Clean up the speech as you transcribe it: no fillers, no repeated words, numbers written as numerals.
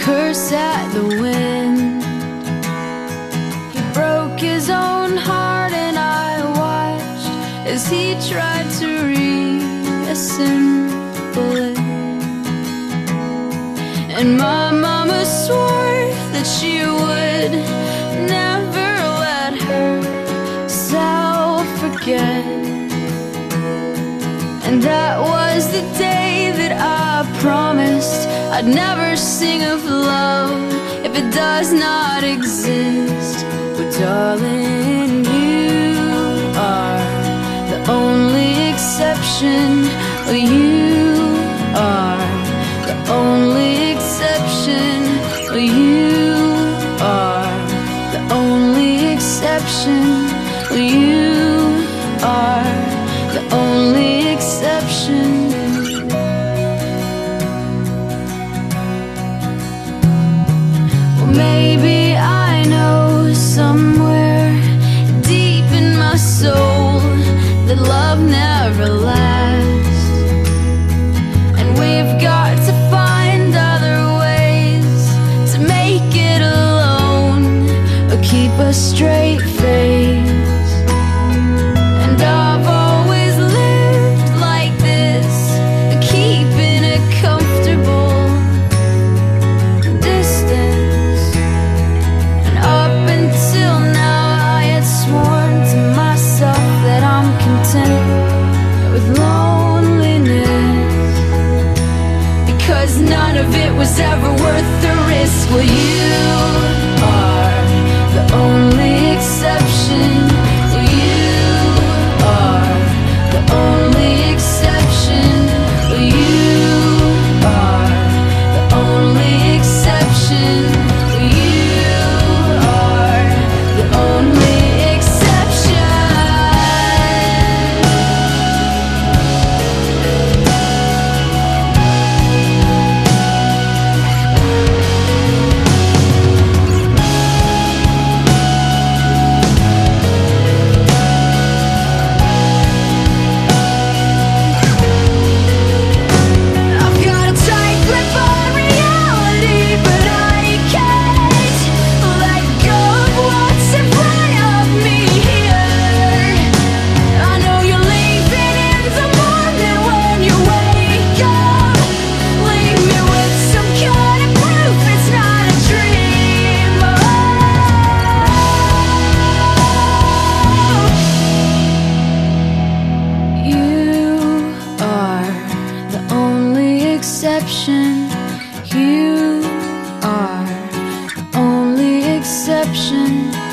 curse at the wind. He broke his own heart and I watched as he tried to reassemble it. And my mama swore that she would never let herself forget. And that was the day that I promised I'd never sing of love if it does not exist. But darling, you are the only exception. You are the only exception. You are the only exception. You are the only exception. Well, maybe I know somewhere deep in my soul that love never lasts, and we've got to find other ways to make it alone or keep a straight face. And I've always lived like this, keeping a comfortable distance. And up until now I had sworn to myself that I'm content with loneliness, because none of it was ever worth the risk. Well, you are the only exception. You are the only exception. You are the only exception. You are the only exception. I've got a tight grip on reality, but I can't let go of what's in front of me here. I know you're leaving in the morning when you wake up. Leave me with some kind of proof it's not a dream. You are the only exception. You are the only exception.